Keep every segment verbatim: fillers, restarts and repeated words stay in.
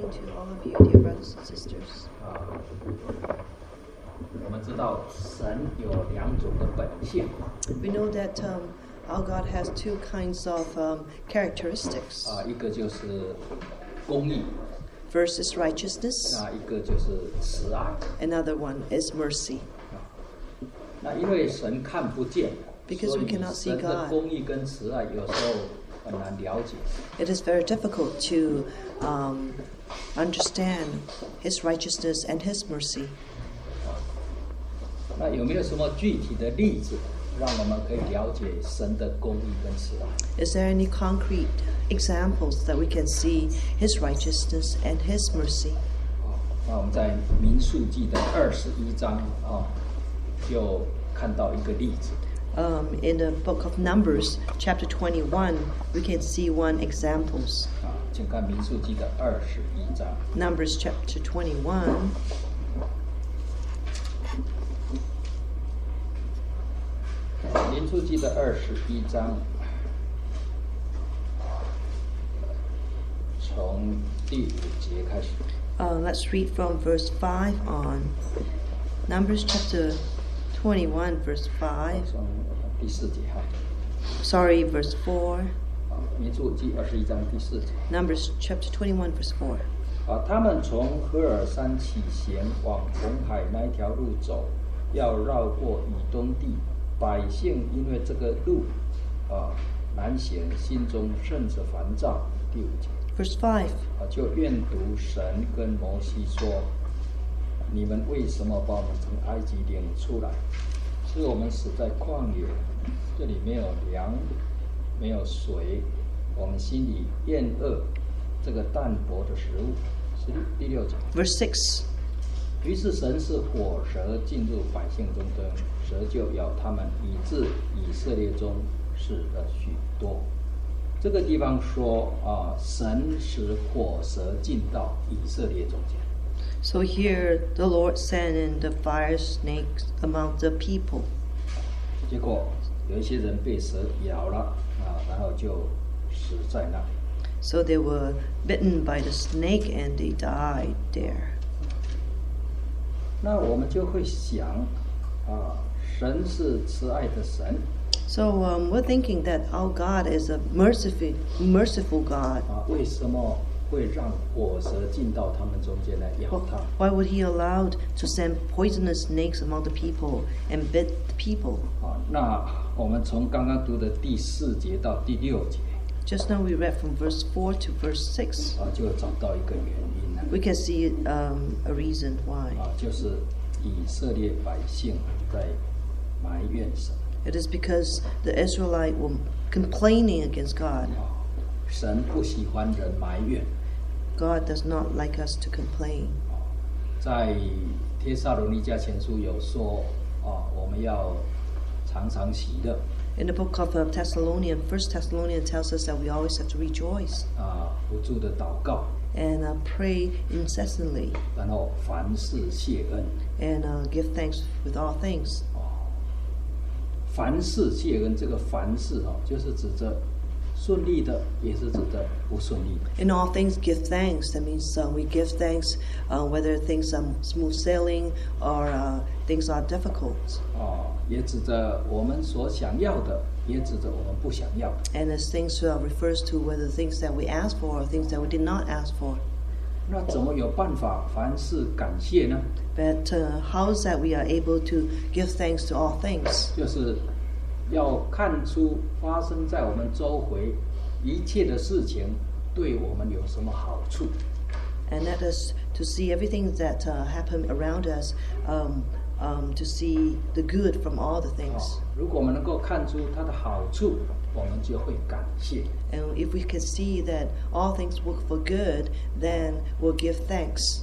evening to all of you, dear brothers and sisters. 啊，我们知道神有两种的本性。 We know that um, our God has two kinds of um, characteristics. 啊，一个就是公义， First is righteousness, 那一个就是慈爱。 another one is mercy. 那因为神看不见， Because 所 we 以 cannot see 神的 God. 公义跟慈爱有时候很难了解。 It is very difficult to um, understand His righteousness and His mercy. 那有没有什么具体的例子，让我们可以了解神的公义跟慈爱？ Is there any concrete examples that we can see His righteousness and His mercy? 啊，那我们在民数记的二十一章啊，就看到一个例子。 Um, in the book of Numbers, chapter twenty-one, we can see one examples. 啊，请看民数记的二十一章。 Numbers chapter twenty-one. 民数记的二十一章，从第五节开始。 Uh, let's read from verse five on. Numbers chapter twenty-one, verse five. 从第四节哈。 Sorry, verse four. 啊，民数记二十一章第四节。 Numbers chapter twenty-one, verse four. 啊，他们从赫尔山起行，往红海那一条路走，要绕过以东地。百姓因为这个路啊难行，心中甚是烦躁。第五节。 Verse five. 啊，就愿读神跟摩西说：“你们为什么把我们从埃及领出来？使我们死在旷野，这里没有粮，没有水，我们心里厌恶这个淡薄的食物。”是第六节。 Verse six. 于是神是火蛇进入百姓中间，蛇就咬他们，以致以色列中死了许多。这个地方说啊，神使火蛇进到以色列中间。 So here the Lord sent in the fire snakes among the people. 结果有一些人被蛇咬了啊，然后就死在那里。 So they were bitten by the snake and they died there. 那我们就会想啊，神是慈爱的神 So um, we're thinking that our God is a merciful, merciful God. 啊，为什么会让火蛇进到他们中间来咬他？ Why would He allow to send poisonous snakes among the people and bit the people? 啊，那我们从刚刚读的第四节到第六节 Just now we read from verse four to verse six. 啊，就找到一个原因了 We can see um, a reason why. 啊，就是以色列百姓在埋怨神 It is because the Israelites were complaining against God. 啊，神不喜欢人埋怨 God does not like us to complain. 啊，在帖撒罗尼迦前书有说啊，我们要常常喜乐 In the book of uh, Thessalonians, First Thessalonians tells us that we always have to rejoice 啊，不住的祷告， and uh, pray incessantly 然后凡事谢恩 and uh, give thanks with all things. 啊，凡事谢恩，这个凡事啊，就是指着顺利的，也是指着不顺利的。 In all things, give thanks. That means uh, we give thanks uh, whether things are smooth sailing or uh, things are difficult. 啊，也指着我们所想要的，也指着我们不想要的。 And as things uh, refers to whether things that we ask for or things that we did not ask for. 那怎么有办法凡事感谢呢？ But uh, how is that we are able to give thanks to all things? 就是要看出发生在我们周围一切的事情对我们有什么好处。 And that is to see everything that uh, happen around us, um, um, to see the good from all the 啊 things. 如果我们能够看出它的好处，我们就会感谢。 And if we can see that all things work for good, then we'll give thanks.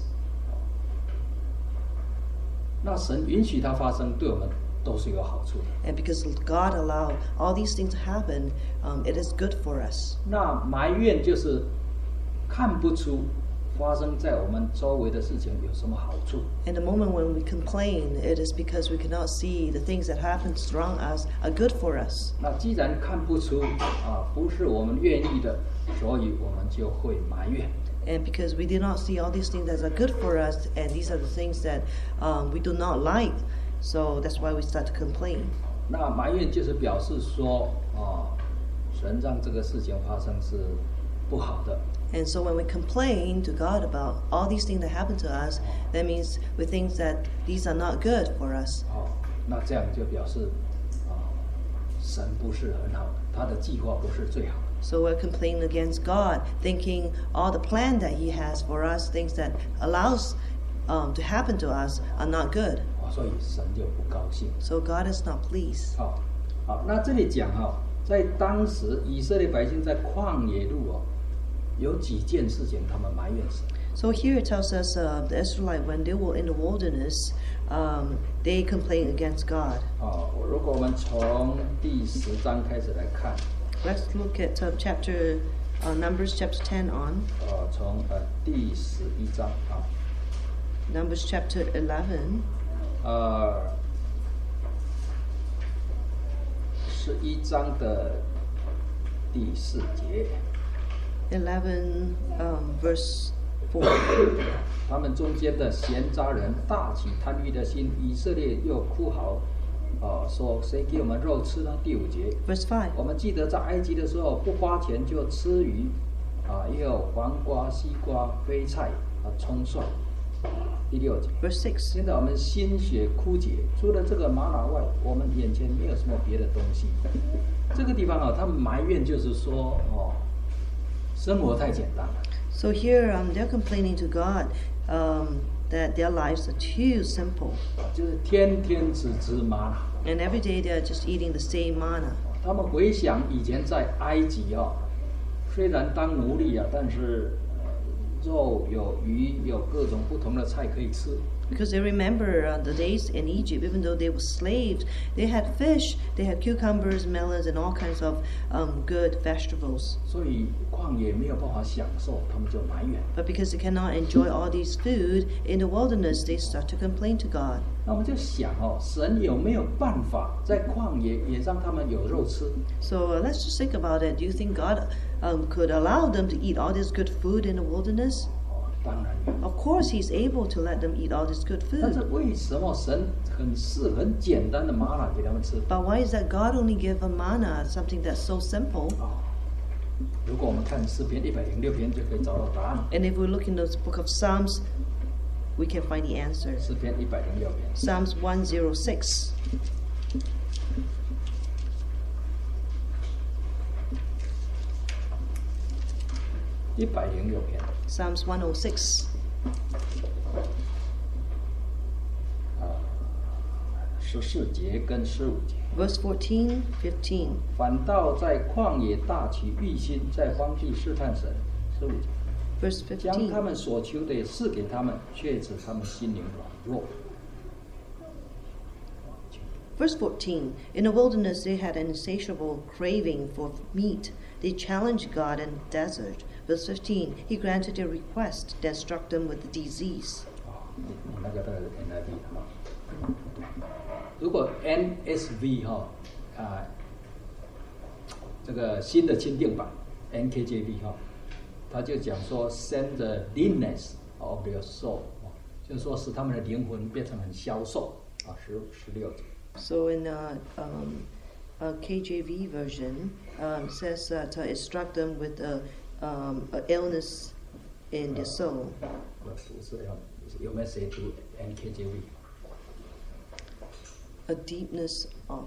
那神允许它发生，对我们都是有好处的。 And because God allowed all these things to happen, um, it is good for us. 那埋怨就是看不出发生在我们周围的事情有什么好处。 And the moment when we complain, it is because we cannot see the things that happen around us are good for us. 那既然看不出啊，不是我们愿意的，所以我们就会埋怨。 And because we did not see all these things that are good for us, and these are the things that um, we do not like, so that's why we start to complain. 那埋怨就是表示说，啊，神让这个事情发生是不好的。 And so when we complain to God about all these things that happen to us, that means we think that these are not good for us. 哦，那这样就表示，啊，神不是很好的，他的计划不是最好的。 So we're complaining against God, thinking all the plan that He has for us, things that allows um, to happen to us, are not good. 啊，所以神就不高兴。 So God is not pleased. 好，好，那这里讲哈，在当时以色列百姓在旷野路哦，有几件事情他们埋怨神。 So here it tells us uh, the Israelites, when they were in the wilderness, um, they complained against God. 哦，如果我们从第十章开始来看。 Let's look at uh, chapter uh, Numbers chapter ten on. 呃，从呃第十一章啊， Numbers chapter eleven. 呃，十一章的第四节， eleven um, verse four. 他们中间的闲杂人大起贪欲的心，以色列又哭嚎。 哦，说谁给我们肉吃呢？第五节 Verse five. 我们记得在埃及的时候，不花钱就吃鱼，啊，也有黄瓜、西瓜、飞菜啊，葱蒜。第六节 Verse six. 现在我们心血枯竭，除了这个玛瑙外，我们眼前没有什么别的东西。这个地方啊，他们埋怨就是说，哦，生活太简单了。 So here um, they're complaining to God um, that their lives are too simple. 就是天天只吃玛瑙。 And every day they're just eating the same manna. 他们回想以前在埃及啊，虽然当奴隶啊，但是、呃、肉有鱼有各种不同的菜可以吃。 Because they remember uh, the days in Egypt, even though they were slaves, they had fish, they had cucumbers, melons, and all kinds of um, good vegetables. 所以旷野没有办法享受，他们就埋怨。 But because they cannot enjoy all these food in the wilderness, they start to complain to God. 那我们就想哦，神有没有办法在旷野也让他们有肉吃？ So uh, let's just think about it. Do you think God um, could allow them to eat all this good food in the wilderness? 哦，当然有。 Of course, He's able to let them eat all this good 但是 food. 为什么神很是很简单的玛瑙给他们吃？ But why is that God only gave them manna, something that's so simple? 啊、如果我们看诗篇一百零六篇，就可以找到答案。 And if we look in the book of Psalms, we can find the answer. 诗篇一百零六篇。 Psalms one oh six. 一百零六篇。 Psalms one oh six. 十四节跟十五节， Verse fourteen, fifteen. 反倒在旷野大起欲心，在荒地试探神。十五节， Verse 将他 fifteen. 们所求的也赐给他们，却使他们心灵软弱。 Verse fourteen. In the wilderness they had an insatiable craving for meat. They challenged God in the desert. Verse fifteen. He granted their request, then struck them with the disease. 啊，你你那个的 N I V 哈，如果 N S V 哈啊，这个新的钦定版 N K J V 哈，他就讲说 send the leanness of their soul，就是说使他们的灵魂变成很消瘦啊，十十六节。 So in uh, um, uh, K J V version, um, it says that uh, it struck them with a, um, a illness in their soul. 不是要有没有谁读 N K J V？ A deepness of.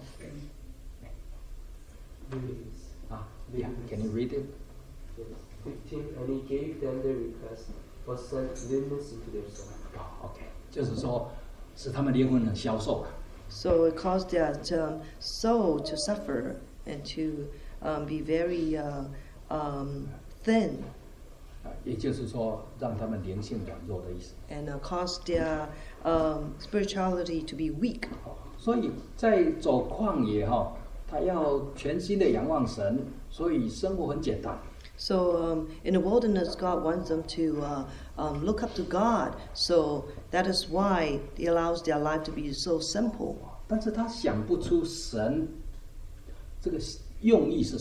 啊 ，Yeah, can you read it? fifteen, and he gave them their request, but sent leanness into their soul. 啊 ，OK， 就是说使他们灵魂很消瘦啊。 So it caused their um, soul to suffer and to um, be very uh, um, thin, 啊，也就是说，让他们灵性软弱的意思。 and uh, caused their um, spirituality to be weak. 所以在走旷野哈，他要全心的仰望神，所以生活很简单。 So um, in the wilderness, God wants them to uh, um, look up to God. So that is why He allows their life to be so simple. 但是他想不出神这个用意是什么。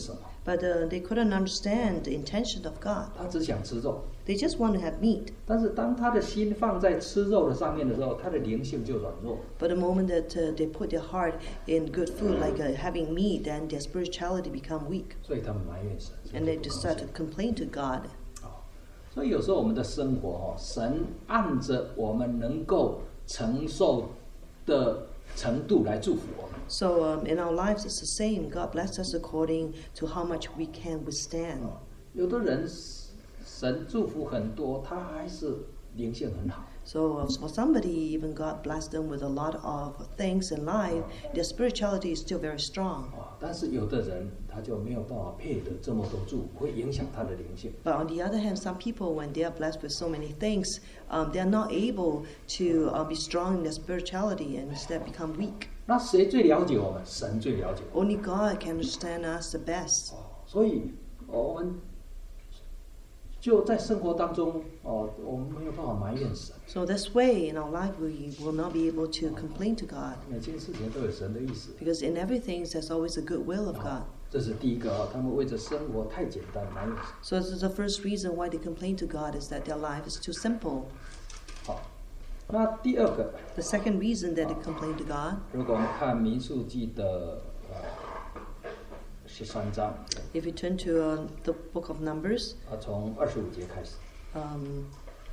But uh, they couldn't understand the intention of God. 他只想吃肉。 They just want to have meat. 但是当他的心放在吃肉的上面的时候，他的灵性就软弱。 But the moment that uh, they put their heart in good food, like uh, having meat, then their spirituality become weak. 所以他们埋怨神， And they just start to complain to God. 所以有时候我们的生活哦，神按着我们能够承受的程度来祝福我们。 So um, in our lives, it's the same. God bless us according to how much we can withstand. 有的人神祝福很多，他还是灵性很好。 So uh, for somebody, even God blessed them with a lot of things in life, their spirituality is still very strong. 啊，但是有的人他就没有办法配得这么多祝福，会影响他的灵性。 But on the other hand, some people, when they are blessed with so many things, um, they are not able to uh, be strong in their spirituality and instead become weak. 那谁最了解我们？神最了解我们。 Only God can understand us the best. 哦，所以我们就在生活当中，哦，我们没有办法埋怨神。 So this way, in our life, we will not be able to complain to God. 每件事情都有神的意思。 Because in everything, there's always a good will of God. 这是第一个啊，他们为着生活太简单埋怨神。 So this is the first reason why they complain to God is that their life is too simple. 好，那第二个， The second reason that they complain to God, 如果我们看民数记的呃十三章 if you turn to uh, the book of Numbers, 啊，从二十五节开始 um,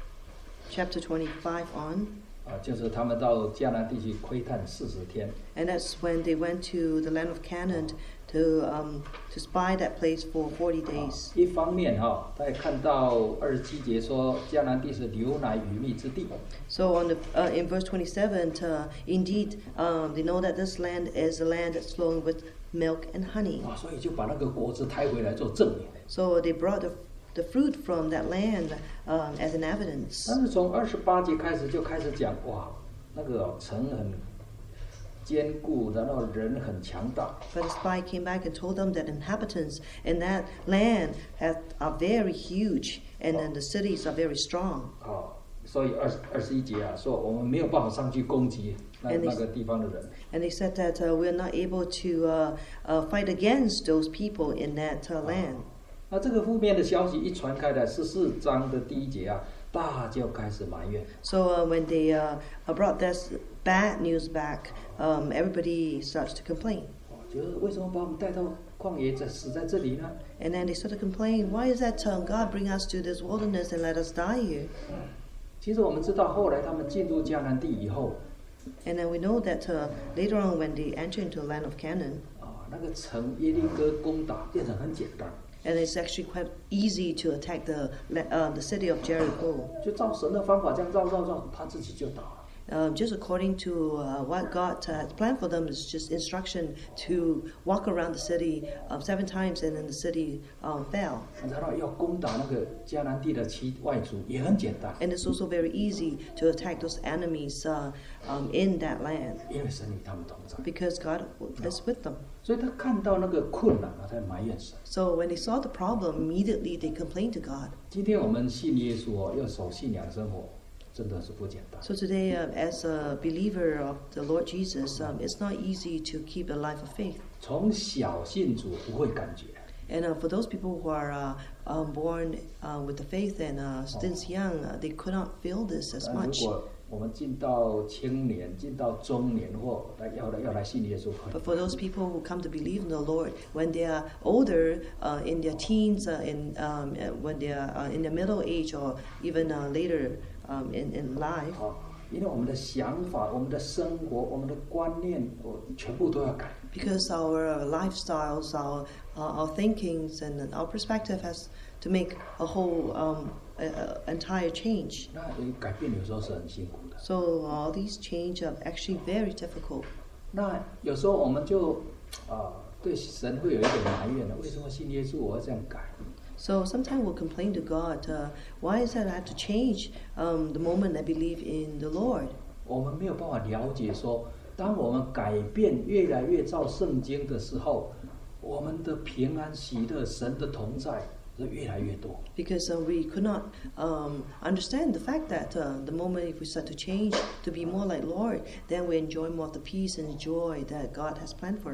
chapter twenty-five on, 啊，就是他们到迦南地区窥探四十天。 and that's when they went to the land of Canaan to um, to spy that place for forty days. 一方面哈，他也看到二十七节说迦南地是流奶与蜜之地。 So on the uh, in verse twenty-seven, uh, indeed, um, they know that this land is a land that's flowing with milk and honey. 啊，所以就把那个果子抬回来做证明。 So they brought the, the fruit from that land um, as an evidence. 但是从二十八节开始就开始讲，哇，那个城很坚固，然后人很强大。 But the spy came back and told them that inhabitants in that land have, are very huge, and then the cities are very strong. 啊，所以二二十一节啊，说我们没有办法上去攻击那 And they- 那个地方的人。 And they said that uh, we're not able to uh, uh, fight against those people in that uh, land. 那这个负面的消息一传开来，十四章的第一节啊，大家就开始埋怨。 So uh, when they uh, uh, brought this bad news back, um, everybody starts to complain. 哦就是为什么把我们带到旷野，在死在这里呢？ And then they start to complain, why is that uh, God bring us to this wilderness and let us die here? 其实我们知道，后来他们进入迦南地以后， And then we know that uh, later on when they enter into the land of Canaan, 啊，那个城耶利哥攻打变成很简单， and it's actually quite easy to attack the la- uh, the city of Jericho. 就照神的方法这样绕绕绕，他自己就倒了。 Um, just according to uh, what God uh, had planned for them, is just instruction to walk around the city um, seven times, and then the city um, fell. 然后要攻打那个迦南地的七外族也很简单， And it's also very easy to attack those enemies uh, um, in that land 因为神与他们同在。 because God is with them. 所以他看到那个困难，他才埋怨神。 So when they saw the problem, immediately they complained to God. 今天我们信耶稣哦，要守信仰生活，真的是不简单。 So today, uh, as a believer of the Lord Jesus, um, it's not easy to keep a life of faith. 从小信主不会感觉， And uh, for those people who are uh, um, born uh, with the faith and uh, since young, uh, they could not feel this as 但如 much. 果我们进到青年、进到中年或来要来要来信耶稣， But for those people who come to believe in the Lord, when they are older, uh, in their teens, uh, in um, uh, when they are uh, in their middle age, or even uh, later um, in in life, 啊，因为我们的想法、我们的生活、我们的观念，我全部都要改。 because our lifestyles, our uh, our thinkings, and our perspective has to make a whole um, a, a entire change. 那改变有时候是很辛苦的。 So all these change are actually very difficult. 那有时候我们就啊，对神会有一点埋怨了，为什么信耶稣我要这样改？ So sometimes we'll complain to God, uh, why is that I have to change um, the moment I believe in the Lord? 我们没有办法了解说，当我们改变越来越照圣经的时候，我们的平安喜乐、神的同在是越来越多。 Because uh, we could not um, understand the fact that uh, the moment if we start to change to be more like Lord, then we enjoy more of the peace and joy that God has planned for us.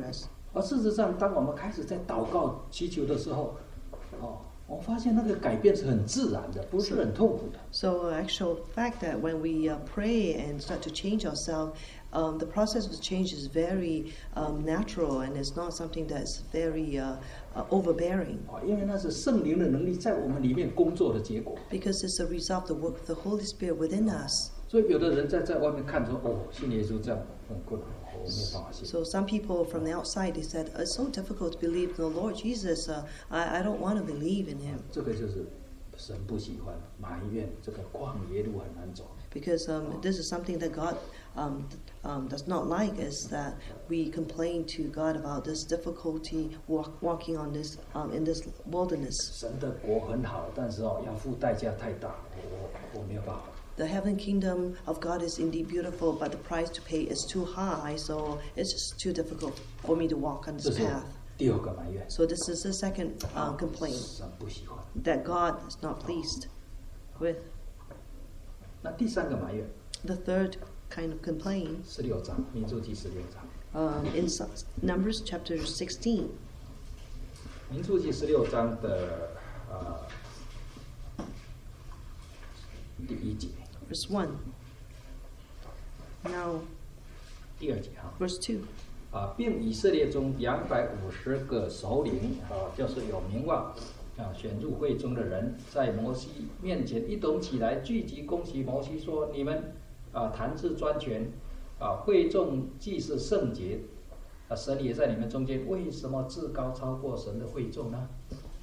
而事实上，当我们开始在祷告祈求的时候，哦，我发现那个改变是很自然的，不是很痛苦的。 So, uh, actual fact that when we uh, pray and start to change ourselves, um, the process of change is very um, natural, and it's not something that's very uh, uh, overbearing. 哦，因为那是圣灵的能力在我们里面工作的结果。 Because it's a result of the work of the Holy Spirit within us. 所以有的人在在外面看说，哦，信耶稣这样很困难，我没有办法信。 So some people from the outside, they said, it's so difficult to believe in the Lord Jesus. Uh, I, I don't want to believe in Him. 这个就是神不喜欢，埋怨这个旷野路很难走。 Because um, this is something that God um, um, does not like, is that we complain to God about this difficulty walk, walking on this um, in this wilderness. 神的国很好，但是哦，要付代价太大，我我我没有办法。 The heaven kingdom of God is indeed beautiful, but the price to pay is too high, so it's just too difficult for me to walk on 这 this 是 path. 第二个埋怨， So this is the second um, complaint 神不喜欢。 that God is not pleased with. 那第三个埋怨， The third kind of complaint 十六章民数记十六章， um, in S- Numbers chapter sixteen. 民数记十六章的呃第一节， Verse one. Now, 第二节哈。 verse two. 啊，并以色列中两百五十个首领啊，就是有名望啊，选入会中的人，在摩西面前一同起来聚集，攻击摩西说：“你们啊，谈治专权啊，会众既是圣洁啊，神也在你们中间，为什么至高超过神的会众呢？”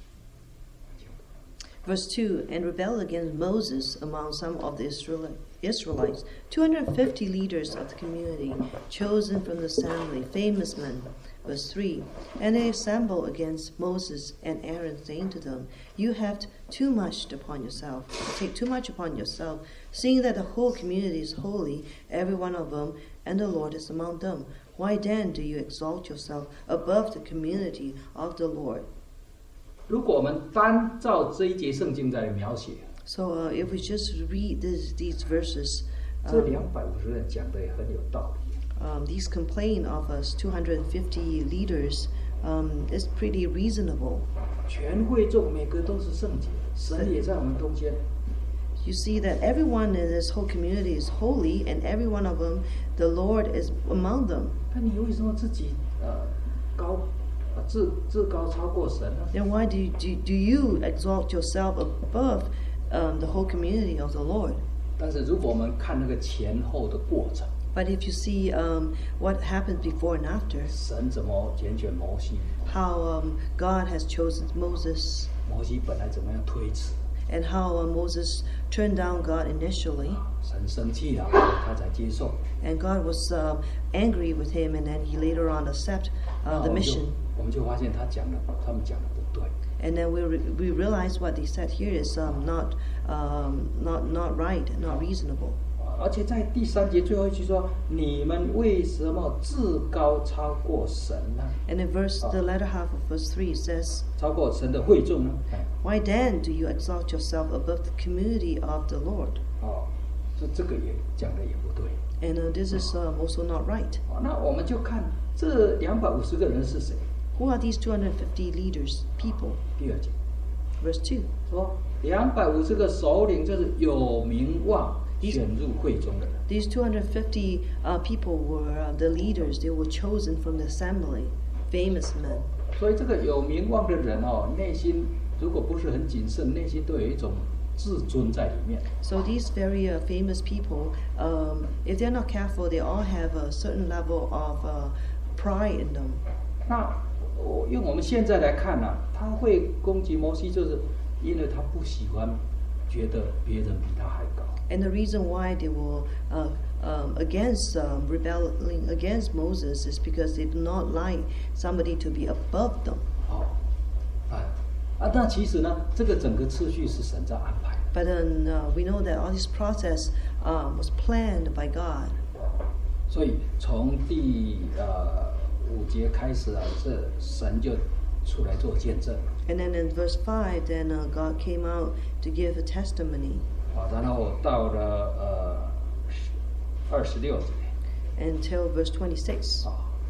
Verse two, and rebelled against Moses among some of the Israel- Israelites, two hundred fifty leaders of the community, chosen from the assembly, famous men. Verse three, and they assembled against Moses and Aaron, saying to them, You have too much upon yourself, take too much upon yourself, seeing that the whole community is holy, every one of them, and the Lord is among them. Why then do you exalt yourself above the community of the Lord? 如果我们单照这一节圣经在描写， So uh, if we just read this, these verses, 这 um, 两百五十人讲的也很有道理。 um, these complaint of us two hundred fifty leaders um, is pretty reasonable. 全会众每个都是圣洁，神也在我们中间。 You see that everyone in this whole community is holy, and every one of them, the Lord is among them. 那你为什么自己呃高呃自自高超过神呢？ Then why do you, do, do you exalt yourself above um, the whole community of the Lord? 但是如果我们看那个前后的过程， But if you see um, what happened before and after, 神怎么拣选摩西？ how um, God has chosen Moses, 摩西本来怎么样推辞？ and how uh, Moses turned down God initially, 神生气了，他才接受。 and God was uh, angry with him, and then he later on accept 那 uh, 我 the 们就 mission. 我们就发现他讲的，他们讲的不对。 And then we re- we realize what they said here is um, not um, not not right, not reasonable. 而且在第三节最后一句说：“你们为什么至高超过神呢？ And in verse the latter half of verse three it says, 超过神的会众呢？”哎， "Why then do you exalt yourself above the community of the Lord?" 哦，这这个也讲的也不对。 And uh, this is um, also not right. 哦，那我们就看这两百五十个人是谁？ Who are these two hundred fifty leaders, people? 第二节 Verse two. 说，两百五十个首领就是有名望选入会中的人。 These two hundred fifty uh, people were uh, the leaders. They were chosen from the assembly, famous men. 所以这个有名望的人哦，内心如果不是很谨慎，内心都有一种自尊在里面。 So these very uh, famous people, um, if they're not careful, they all have a certain level of uh, pride in them. 那我用我们现在来看呢、啊，他会攻击摩西，就是因为他不喜欢觉得别人比他还高。 And the reason why they were uh, um, against um, rebelling against Moses is because they do not like somebody to be above them. 哦，啊啊，那其实呢，这个整个次序是神在安排的。 But then uh, we know that all this process um, was planned by God. 所以从第呃五节开始啊，这神就出来做见证 And then in verse five, then uh, God came out to give a testimony. 啊，然后到了呃二十六节 Until verse twenty-six. 啊，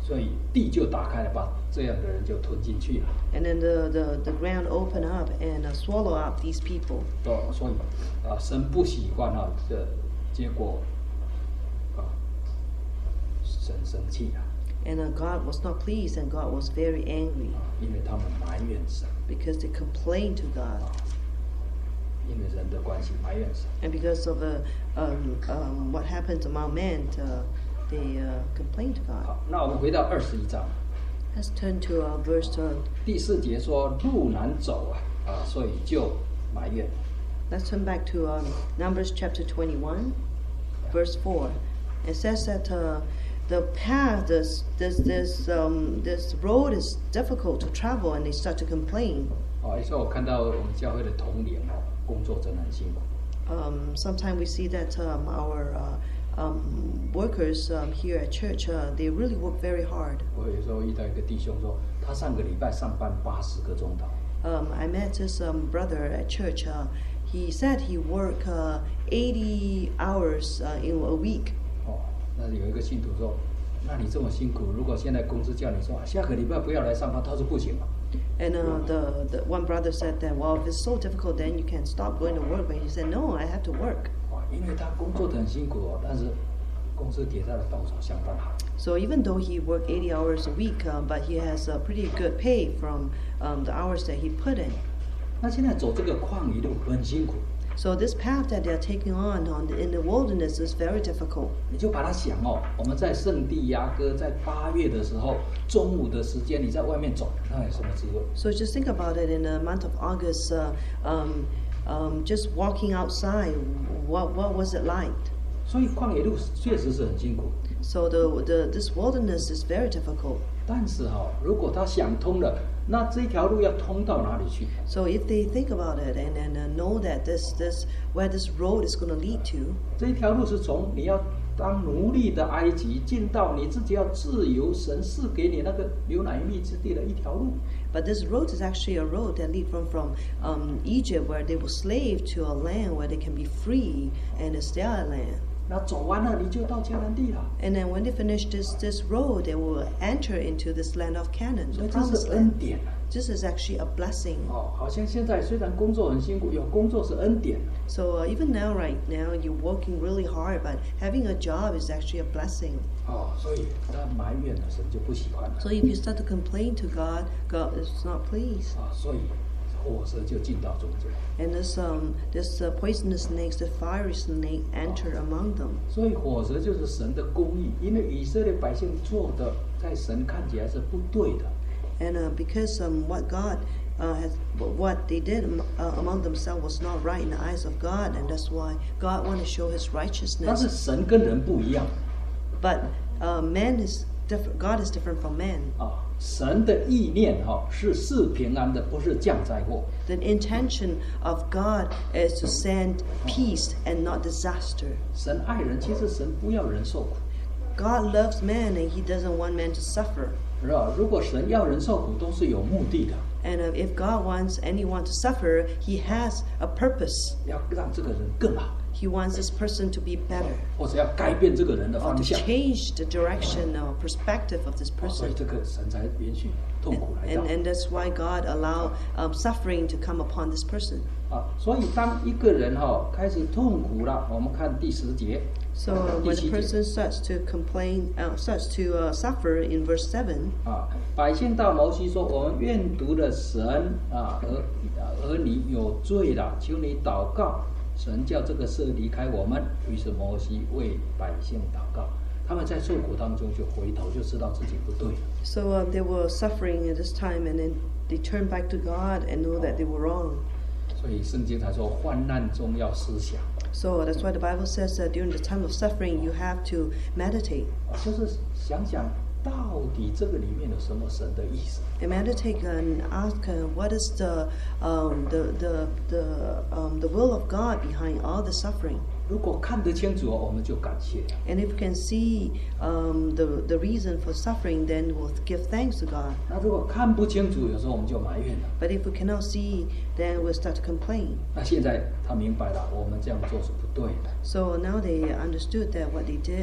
所以地就打开了，把这样的人就吞进去了。 And then the, the, the ground opened up and uh, swallow up these people. 哦，所以啊，神不喜欢啊的结果啊，神生气啊， And uh, God was not pleased, and God was very angry 啊因为他们埋怨神 because they complained to God. 啊，因为人的关系埋怨神。 And because of uh, um, um, what happened among men, uh, they uh, complained to God. 好，那我们回到二十一章， Let's turn to uh, verse uh, 第四节说路难走啊，啊，所以就埋怨。 Let's turn back to um, Numbers chapter twenty-one, verse four. It says that uh, the path, this this this um, this road is difficult to travel, and they start to complain. 哦，有时候我看到我们教会的同龄哦，工作真的很辛苦。 Um, sometimes we see that um, our uh, um, workers um, here at church, uh, they really work very hard. 我有时候遇到一个弟兄说，他上个礼拜上班八十个钟头。 Um, I met this um, brother at church. Uh, he said he worked uh, eighty hours uh, in a week. 哦，那有一个信徒说，那你这么辛苦，如果现在公司叫你说下个礼拜不要来上班，他说不行啊。 And uh, the, the one brother said that, well, if it's so difficult, then you can stop going to work. But he said, no, I have to work. 哦，因为他工作的很辛苦哦，但是公司给他的报酬相当好。 So even though he worked eighty hours a week, uh, but he has a pretty good pay from um, the hours that he put in. 那现在走这个旷野路很辛苦， So this path that they're taking on, on the, in the wilderness is very difficult. 你就把它想哦，我们在圣地亚哥在八月的时候，中午的时间你在外面走，那有什么滋味？ So just think about it in the month of August, uh, um, um, just walking outside, what, what was it like? 所以旷野路确实是很辛苦， So the, the, this wilderness is very difficult. 但是哈、哦，如果他想通了，那这条路要通到哪里去？ So if they think about it and, and uh, know that this, this, where this road is going to lead to, 这一条路是从你要当奴隶的埃及，进到你自己要自由，神赐给你那个流奶与蜜之地的一条路。 but this road is actually a road that lead from, from um, Egypt, where they were slave to a land where they can be free, and it's their land. 那走完了，你就到迦南地了。 And then when they finish this, this road, they will enter into this land of Canaan, 所 the 以这 promised 是恩 land. 典啊。 This is actually a blessing. 哦，好像现在虽然工作很辛苦，有工作是恩典。 So uh, even now, right now, you're working really hard, but having a job is actually a blessing. 哦，所以他埋怨了，神就不喜欢了。 So if you start to complain to God, God is not pleased. 啊，所以火蛇就进到中间。 And this um this uh, poisonous snakes, the fiery snake, enter among them. 所以火蛇就是神的公义，因为以色列百姓做的，在神看起来是不对的。 And uh, because um what God uh, has what they did um, uh, among themselves was not right in the eyes of God, and that's why God wanted to show His 但是 righteousness. 神跟人不一样 But uh, man is different. God is different from man. 啊，神的意念哈、是是平安的，不是降灾祸。 The intention of God is to send peace and not disaster. 神爱人，其实神不要人受苦， God loves man, and He doesn't want man to suffer. 是吧？如果神要人受苦，都是有目的的， And uh, if God wants anyone to suffer, He has a purpose. 要让这个人更好， He wants this person to be better, 或者要改变这个人的 or 方 to 向。 change the direction or perspective of this 哦所以 person. 这个神才允许痛苦来到 And, and that's why God allow um, suffering to come upon this person. 啊。所以当一个人哈、开始痛苦了，我们看第十节。 So uh, 第 when 七 the 节 person starts to complain, uh, starts to uh, suffer in verse seven, 啊，百姓到摩西说：“我们愿读的神啊，而而你有罪了，求你祷告，神叫这个事离开我们。”于是摩西为百姓祷告，他们在受苦当中就回头，就知道自己不对了。 so uh, they were suffering at this time, and then they turned back to God and know that they were wrong. 所以圣经才说，患难中要思想， So that's why the Bible says that during the time of suffering, you have to meditate. 啊就是想想到底这个里面有什么神的意思。 And meditate and ask uh, what is the um, the the the um, the will of God behind all the suffering. 如果看得清楚，我们就感谢了。 And if we can see um, the the reason for suffering, then we'll give thanks to God. 那如果看不清楚，有时候我们就埋怨了。 But if we cannot see, then we'll start to complain. 那现在他明白了，我们这样做是不对的。 So now they understood that what they did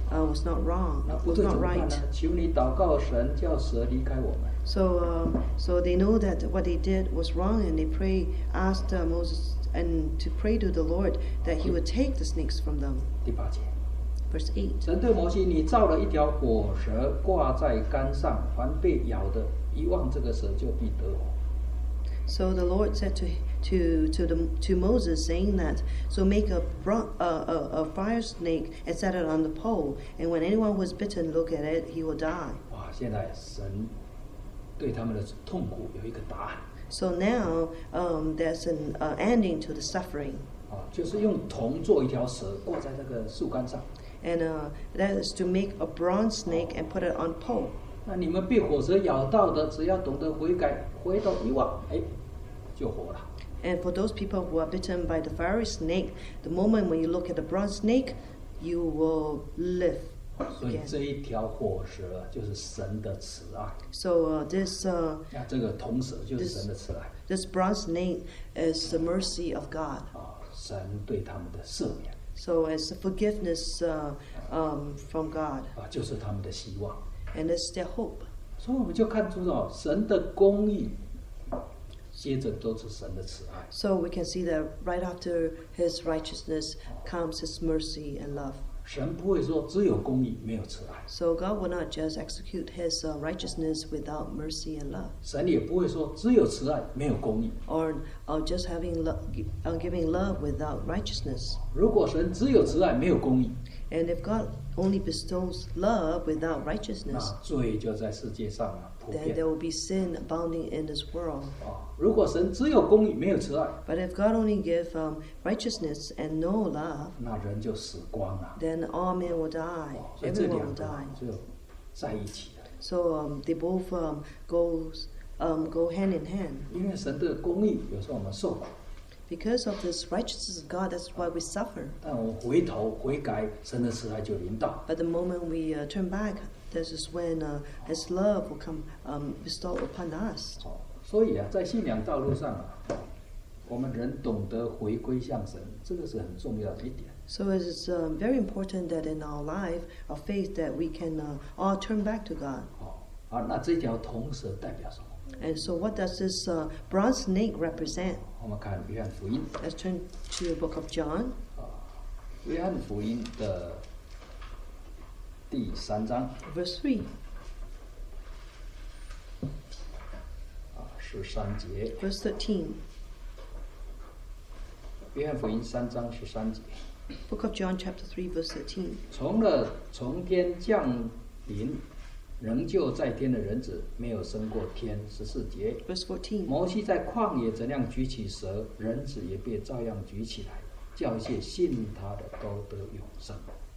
uh, was not wrong, 那不 was 对 not 怎么办 right. 呢？求你祷告神，叫蛇离开我们。 So, um, so they know that what they did was wrong, and they pray, asked uh, Moses and to pray to the Lord that he would take the snakes from them. 第八节， Verse eight. 神对摩西：“你造了一条火蛇挂在杆上，凡被咬的，一望这个蛇就必得活。” So the Lord said to to to the to Moses, saying that, so make a, bron- a, a a fire snake and set it on the pole, and when anyone was bitten, look at it, he will die. 哇！现在神对他们的痛苦有一个答案 So now um, there's an uh, ending to the suffering, 啊，就是用铜做一条蛇挂在那个树干上。 and uh, that is to make a bronze snake and put it on pole. 那你们被火蛇咬到的，只要懂得悔改，回头一望，哎，就活了。 And for those people who are bitten by the fiery snake, the moment when you look at the bronze snake, you will live 所以 again. 这一条火蛇就是神的慈爱， So uh, this uh, 那这个铜蛇就是神的慈爱 this bronze snake is the mercy of God. 啊，神对他们的赦免 So it's a forgiveness uh, um, from God, 啊，就是他们的希望。 and it's their hope. 所以我们就看出哦，神的公义，接着都是神的慈爱。 So we can see that right after His righteousness comes His mercy and love. 神不会说只有公义没有慈爱， So God will not just execute His uh, righteousness without mercy and love, 神也不会说只有慈爱没有公义。 or, or just having lo- uh, giving love without righteousness. 如果神只有慈爱没有公义， And if God only bestows love without 那 righteousness, 罪就在世界上啊普 then 遍 there will be sin abounding in this world. 啊。如果神只有公义没有慈爱， But if God only give um, righteousness and no love, 那人就死光了。 then all men will die. 所以这 Everyone 两 will 个 die. 就在一起了。 So um, they both um, goes um, go hand in hand. 因为神的公义，有时候我们受苦， Because of this righteousness of God, that's why we suffer. 但我们回头悔改，神的慈爱就临到。 But the moment we uh, turn back, this is when uh, His love will come um, bestowed upon us. 哦，所以啊，在信仰道路上啊，我们人懂得回归向神，这个是很重要的一点。 So it is um, very important that in our life, our faith, that we can uh, all turn back to God. 哦，啊，那这条铜蛇代表什么？ And so what does this uh, bronze snake represent? 我们看约翰福音 Let's turn to the book of John, 啊，约翰福音的第三章 verse three. 啊十三节， Verse thirteen. 约翰福音三章十三节， Book of John, chapter three, verse thirteen. 从了从天降临，仍旧在天的人子，没有升过天。十四节， Verse fourteen. 摩西在旷野怎样举起蛇，人子也被照样举起来，叫一切信他的都得永生。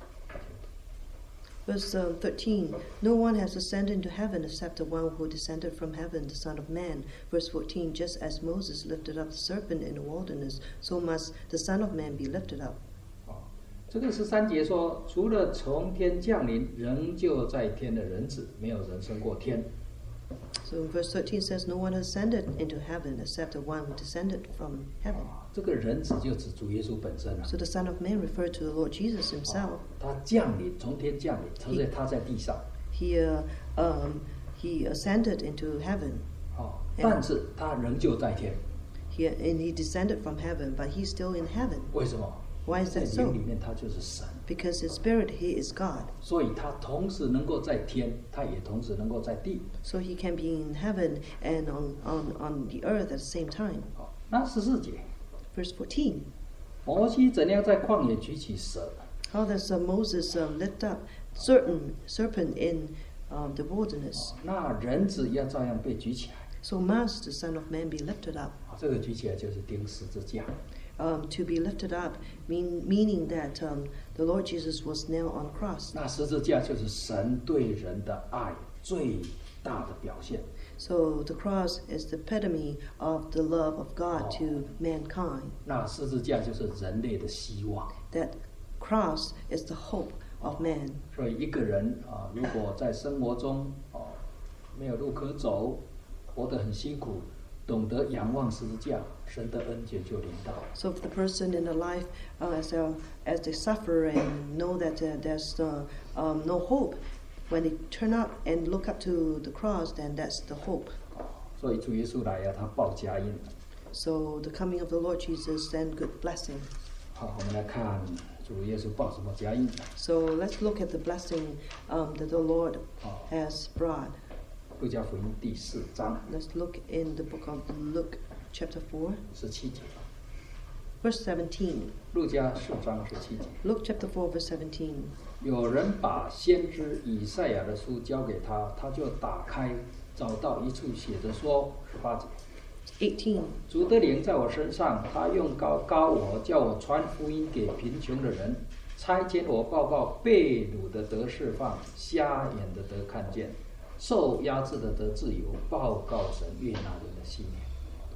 Verse um, thirteen. No one has ascended into heaven except the one who descended from heaven, the Son of Man. Verse fourteen. Just as Moses lifted up the serpent in the wilderness, so must the Son of Man be lifted up. 哦，这个十三节说，除了从天降临，仍旧在天的人子，没有人升过天。 So verse thirteen says, no one has ascended into heaven except the one who descended from heaven. 啊，这个人子就指主耶稣本身了。 So the Son of Man referred to the Lord Jesus himself. 他降临，从天降临，他在他在地上。 He, uh, um, he ascended into heaven. 哦，但是他仍旧在天。 He, and he descended from heaven, but he's still in heaven. 为什么？ Why is 在 that 灵里 so? 面他就是神， Because his spirit, he is God. 所以他同时能够在天，他也同时能够在地。 So he can be in heaven and on, on, on the earth at the same time. 好，那十四节， Verse fourteen. 摩西怎样在旷野举起蛇？ How does uh, Moses uh, lift up certain serpent in um, the wilderness? 那人子要照样被举起来。 So must the Son of Man be lifted up? 好，这个举起来就是钉十字架。 Um, to be lifted up, mean, meaning that um, the Lord Jesus was nailed on cross. 那十字架就是神对人的爱最大的表现。 So the cross is the epitome of the love of God to mankind. 那十字架就是人类的希望。 That cross is the hope of man. 所以一个人啊，如果在生活中啊没有路可走，活得很辛苦， 懂得仰望十字架，神的恩典就临到。 So if the person in the life, uh, as, uh, as they suffer and know that uh, there's uh, um, no hope, when they turn up and look up to the cross, then that's the hope. 所以主耶稣来啊，他报佳音。 So the coming of the Lord Jesus send good blessing. 好，我们来看主耶稣报什么佳音。 So let's look at the blessing um, that the Lord has brought. 路加福音第四章 Let's look in the book of Luke, chapter four, 十七节。 verse seventeen. 路加四章十七节。 Luke chapter four, verse seventeen. 有人把先知以赛亚的书交给他，他就打开，找到一处写着说：十八节。 eighteen. 主的灵在我身上，他用膏膏我，叫我传福音给贫穷的人，差遣我报告被掳的得释放，瞎眼的得看见，受压制的得自由，报告神悦纳人的信念。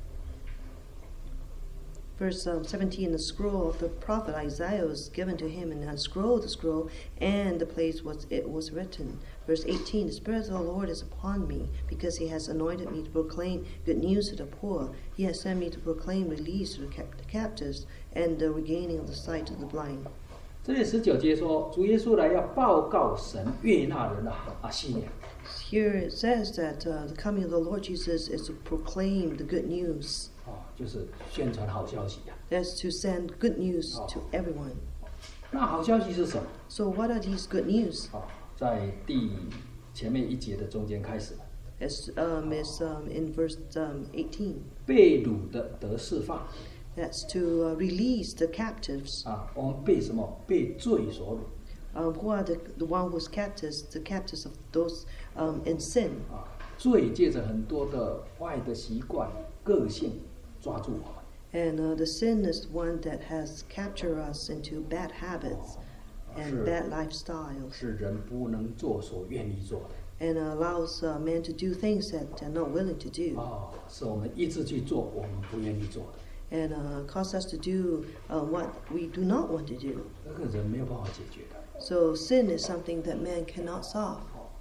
Verse um, seventeen, the scroll of the prophet Isaiah was given to him, and unscrolled the scroll, and the place was it was written. Verse eighteen, the Spirit of the Lord is upon me, because he has anointed me to proclaim good news to the poor. He has sent me to proclaim release to the, cap- the captives, and the regaining of the sight to the blind. 这里十九节说，主耶稣来要报告神悦纳人的啊信念。 Here it says that uh, the coming of the Lord Jesus is to proclaim the good news. 哦，就是宣传好消息呀、 That's to send good news to everyone. 那好消息是什么？ So what are these good news? 啊、在第前面一节的中间开始， As um, is um, in verse um, eighteen. 被掳的得释放。 That's to uh, release the captives. 啊，我们被什么？被罪所掳。 Um, who are the, the one who's captives? The captives of those um, in sin. 啊，罪借着很多的坏的习惯、个性抓住我们。 And uh, the sin is one that has captured us into bad habits and Sure. bad lifestyles, 是人不能做所愿意做的。 and allows uh, men to do things that they're not willing to do, 哦，是我们一直去做我们不愿意做的。 and uh, cause us to do uh, what we do not want to do. 那个人没有办法解决的。 So sin is something that man cannot solve.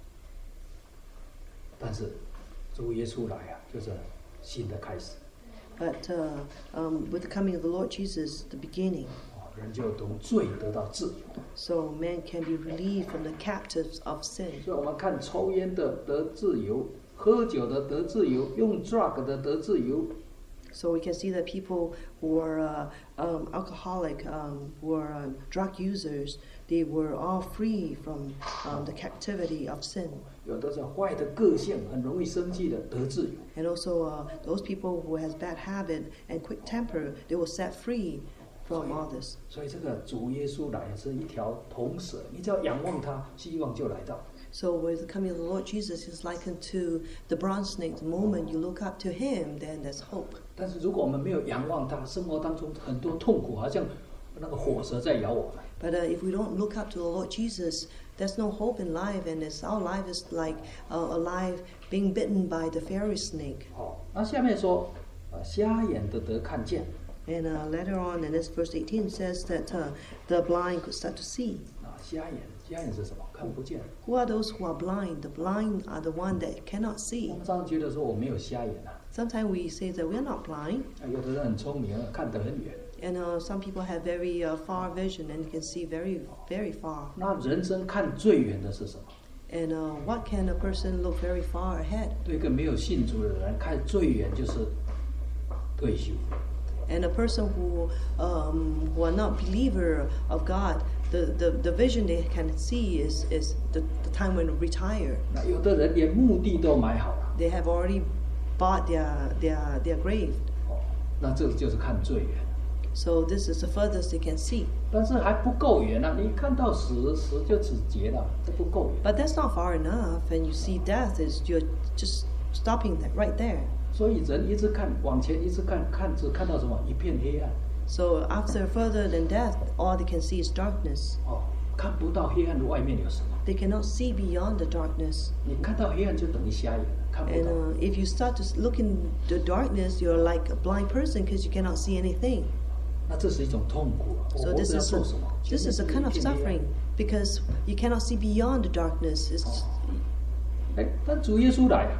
但是主耶稣来啊，就是新的开始。 But uh, um, with the coming of the Lord Jesus, the beginning, 哦，人就从罪得到自由。 so man can be relieved from the captives of sin. 所以我们看抽烟的得自由，喝酒的得自由，用 drug 的得自由。 So we can see that people who are uh, um, alcoholic, um, who are um, drug users, they were all free from um, the captivity of sin. 有的是坏的个性，很容易生气的得自由。 And also uh, those people who has bad habit and quick temper, they were set free from all this. 所以这个主耶稣来是一条铜蛇，你只要仰望他，希望就来到。 So with the coming of the Lord Jesus is likened to the bronze snake. The moment you look up to him, then there's hope. 但是如果我们没有仰望他，生活当中很多痛苦，好像那个火蛇在咬我们。 But uh, if we don't look up to the Lord Jesus, there's no hope in life, and it's, our life is like uh, a life being bitten by the fairy snake. 好，那下面说，呃，瞎眼的得看见， And uh, later on in this verse eighteen says that uh, the blind could start to see. 啊，瞎眼，瞎眼是什么？看不见。 Who are those who are blind? The blind are the one that cannot 我 see. 们常常觉得说我没有瞎眼啊， Sometimes we say that we're not blind, 啊有的人很聪明啊，看得很远。 and uh, some people have very uh, far vision and can see very, very far. 那人生看最远的是什么？ And uh, what can a person look very far ahead? 对一个没有信主的人，看最远就是退休。 And a person who um, who are not believer of God, the, the, the vision they can see is, is the, the time when they retire. 那有的人连墓地都买好了， They have already bought their, their, their grave. 哦，那这个就是看最远。 So this is the furthest they can see. 但是还不够远啊！你看到死死就止结了，这不够远。 But that's not far enough. And you see death is you're just stopping that right there. 所以人一直看往前，一直看看只看到什么？一片黑暗。 So after further than death, all they can see is darkness. 哦，看不到黑暗的外面有什么。 They cannot see beyond the darkness. 你看到黑暗就等于瞎眼了，看不 And 到。 uh, if you start to look in the darkness, you're like a blind person because you cannot see anything. 那这是一种痛苦啊！我 So 活 this 着要 is 做 a, 什么？ this is a kind of 前面是一片黑暗 suffering because you cannot see beyond the darkness. It's, 哎，但主耶稣来啊，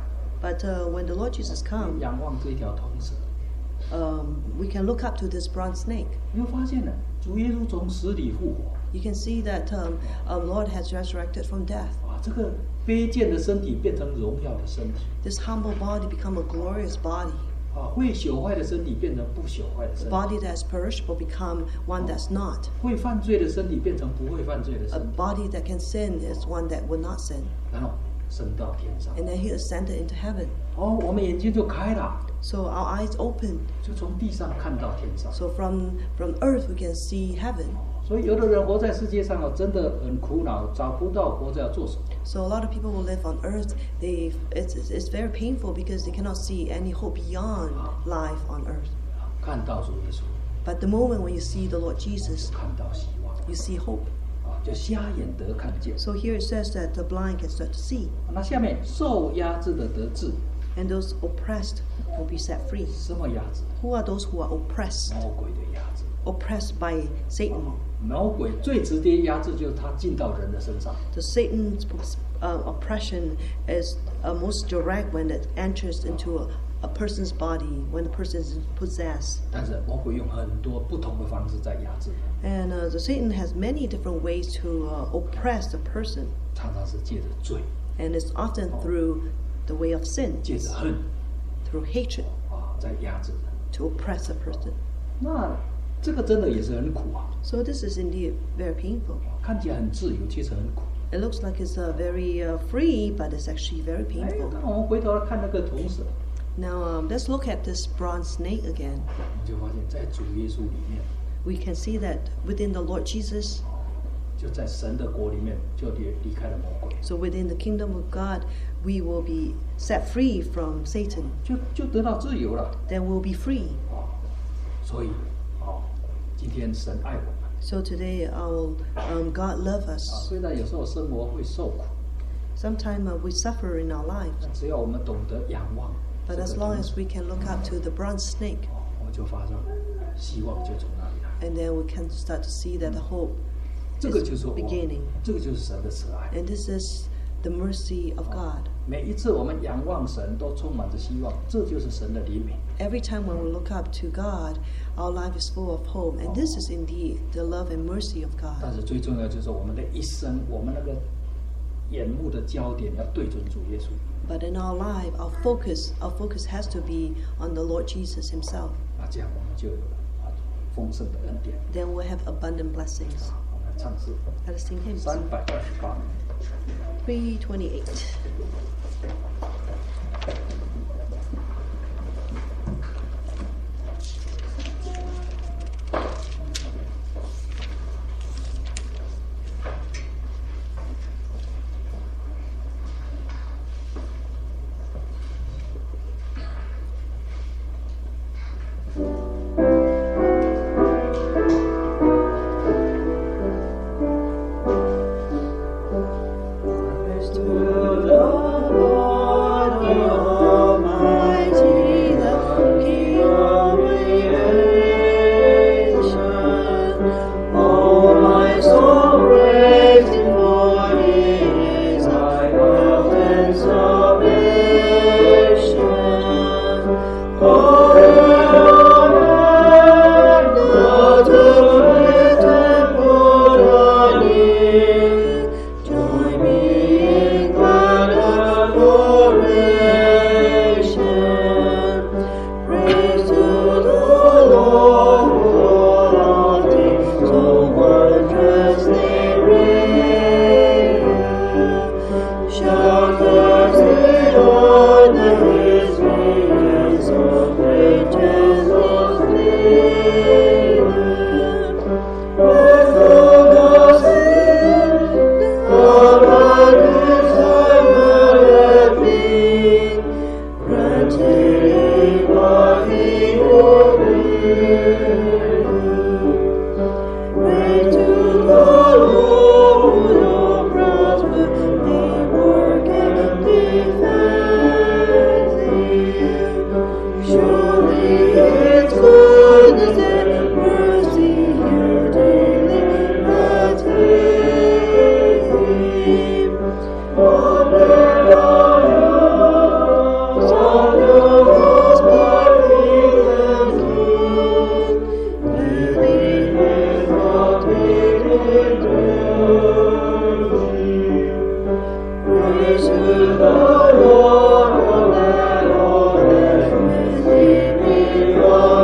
But uh, when the Lord Jesus comes, 仰望这条铜蛇， um, we can look up to this bronze snake. 你会发现呢，主耶稣从死里复活， You can see that um, um, Lord has resurrected from death. 啊，这个卑贱的身体变成荣耀的身体， This humble body become a glorious body. 啊，会朽坏的身体变成不朽坏的 A 身体， body that is perishable become one that's not. 会犯罪的身体变成不会犯罪的 A 身体， body that can sin is one that will not sin. 然后升到天上。 And then he ascended into heaven. 哦，我们眼睛就开了， So our eyes open. 就从地上看到天上。 So from, from earth we can see heaven. 所以有的人活在世界上哦，真的很苦恼，找不到活着要做什么。 So a lot of people who live on earth, they it's, it's it's very painful because they cannot see any hope beyond life on earth. 看到主耶稣， But the moment when you see the Lord Jesus, 看到希望， you see hope. 啊，就瞎眼得看见。 So here it says that the blind can start to see, 那下面受压制的得治， and those oppressed will be set free. 什么压制？ Who are those who are oppressed? 魔鬼的压制。 Oppressed by Satan. 魔鬼最直接压制就是他进到人的身上， The Satan's uh, oppression is uh, most direct when it enters into a, a person's body, when the person is possessed. 但是魔鬼用很多不同的方式在压制人， And uh, the Satan has many different ways to uh, oppress the person, 常常是借着罪， and it's often through the way of sin, 借着恨 through hatred, 啊，在压制人。 to oppress a person. 那这个真的也是很苦啊， So this is indeed very painful. 看起来很自由，其实很苦。 It looks like it's uh, very uh, free, but it's actually very 哎， painful. 当我们回头来看那个铜蛇， Now um, let's look at this bronze snake again. 我们就发现，在主耶稣里面， We can see that within the Lord Jesus, 就在神的国里面，就离离开了魔鬼， so within the kingdom of God, we will be set free from Satan. 就就得到自由了 Then we'll be free. 啊。所以啊，今天神爱我们 So today, our um, God love 啊， us. 虽然有时候生活会受苦， Sometimes uh, we suffer in our lives, 但只要我们懂得仰望这 but 个 as 铜 long 蛇 as we can look up to the bronze snake, 哦，我就发现希望就从那里来。 and then we can start to see that the hope 这个 is 就是我 beginning. 这个就是神的慈爱。 And this is the mercy of God. 每一次我们仰望神，都充满着希望，这就是神的怜悯。 Every time when we look up to God, our life is full of hope. And this is indeed the love and mercy of 但 God. 是最重要就是我们的一生，我们那个眼目的焦点要对准主耶稣。 But in our life, our focus, our focus has to be on the Lord Jesus Himself. 那这样我们就有了啊丰盛的恩典。 Then we'll have abundant blessings. 啊，我们来唱诗 Let us sing hymns. 三百二十八。 three twenty-eight. To the Lord. Praise to the Lord, O let all nations sing Him,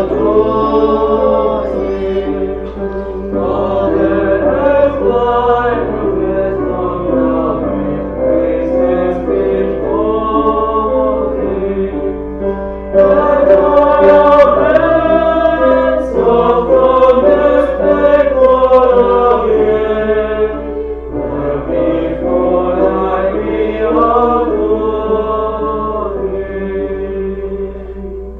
adore Him. All that has life from wisdom now His praises before Him. And all of heaven so from this faithful again. Let before Thy be adore Him.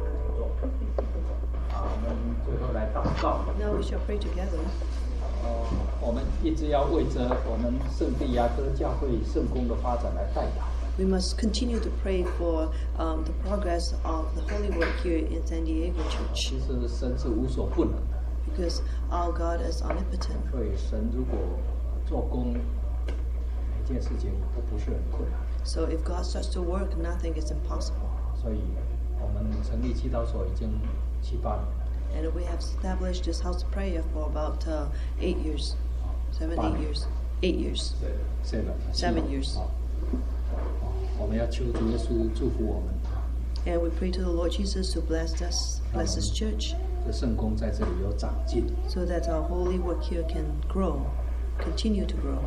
好，我们最后来祷告。 Now we shall pray together. 呃，我们一直要为着我们圣地亚哥教会圣工的发展来代祷。 We must continue to pray for um, the progress of the holy work here in San Diego Church, 其实神是无所不能的， because our God is omnipotent. 所以神如果做工，每件事情都不是很困难。 So if God starts to work, nothing is impossible. 所以我们成立祈祷所已经七八年了。 And we have established this house of prayer for about uh, eight years, seven, Five. eight years, eight years. Seven Seven years. 好，我们要求主耶稣祝福我们， And we pray to the Lord Jesus to bless us, bless His church, 这圣工在这里有长进， so that our holy work here can grow, continue to grow,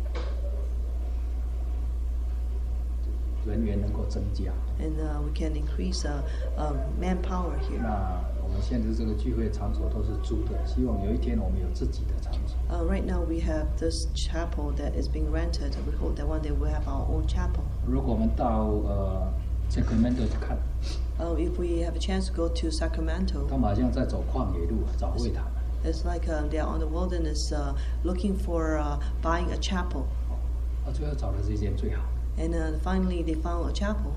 人员能够增加。 and uh, we can increase uh, um, manpower here. 那我们现在这个聚会场所都是租的，希望有一天我们有自己的场所。 Uh, right now we have this chapel that is being rented. We hope that one day we'll have our own chapel. 如果我们到呃 Sacramento 去看， Uh, if we have a chance to go to 他 Sacramento, 们好像在走旷野路找会堂。 it's like uh, they're on the wilderness uh, looking for uh, buying a chapel. 啊，最后找的这间最好， And uh, finally they found a chapel.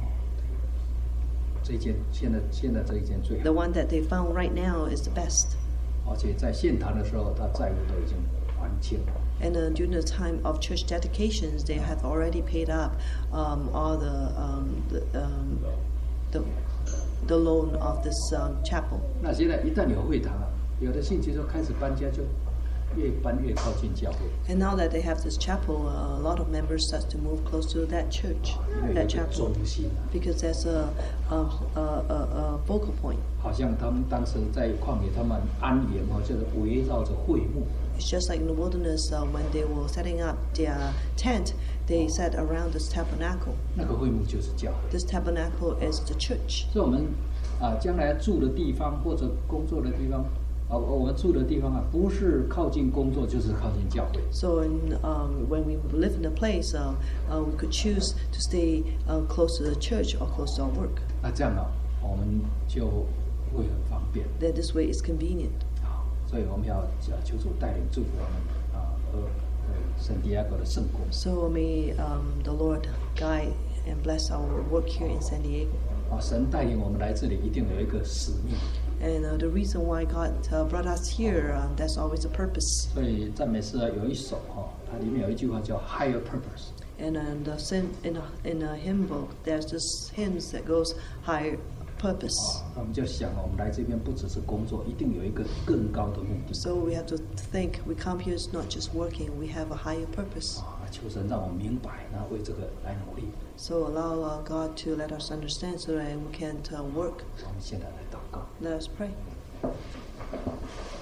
这一间现在现在这一间最 The 好， one that they found right now is the best. 而且在献堂的时候，他债务都已经还清了。 And uh, during the time of church dedications, they have already paid up um, all the, um, the, um, the the loan of this um, chapel. 那现在一旦有会堂啊，有的信徒就开始搬家，就越搬越靠近教会， And now that they have this chapel, uh, a lot of members start to move close to that church, 因为有 that 个 chapel, 中心啊。 because there's a, a, a, a, a focal point. 好像他们当时在旷野，他们安营哦，就是围绕着会幕。 It's just like in the wilderness uh, when they were setting up their tent, they sat around this tabernacle. 那个会幕就是教会。 This tabernacle is the church. 所以我们啊，将来住的地方或者工作的地方，啊，我们住的地方啊，不是靠近工作，就是靠近教会。 So in, um, when we live in a place, uh, uh, we could choose to stay uh, close to the church or close to our work. 那这样啊，我们就会很方便。 That this way is convenient. 好，所以我们要啊求主带领祝福我们啊和呃圣地亚哥的圣工。 So may um, the Lord guide and bless our work here in San Diego. 啊，神带领我们来这里，一定有一个使命。 And uh, the reason why God uh, brought us here, uh, that's always a purpose. 所以赞美诗啊有一首哈、它里面有一句话叫 higher purpose。 And uh, the sin, in, a, in a hymn book, there's this hymns that goes higher purpose. 啊，那我们就想啊，我们来这边不只是工作，一定有一个更高的目的。 So we have to think we come here is not just working, we have a higher purpose. 啊，求神让我们明白，然后为这个来努力。 So allow uh, God to let us understand so that we can uh, work. 我们现在来祷告。 Let us pray.